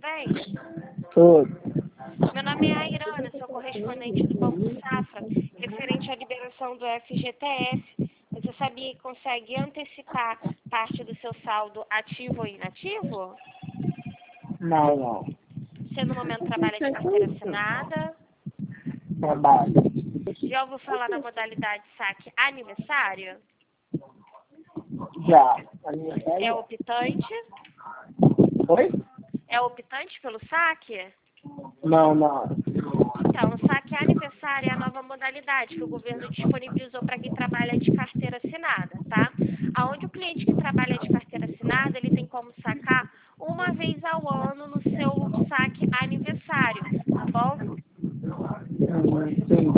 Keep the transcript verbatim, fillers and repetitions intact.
bem? Tudo. Meu nome é Airana, sou correspondente do Banco Safra, referente à liberação do F G T S. Você sabia que consegue antecipar parte do seu saldo ativo ou inativo? Não, não. Você no momento trabalha de carteira assinada? Trabalho. Já ouviu falar na modalidade saque aniversário? Já. É Aniversário? optante? Oi? É optante pelo saque? Não, não. Então, o saque aniversário é a nova modalidade que o governo disponibilizou para quem trabalha de carteira assinada, tá? Aonde o cliente que trabalha de carteira assinada, ele tem como sacar uma vez ao ano no seu saque aniversário, tá bom? Hum, sim.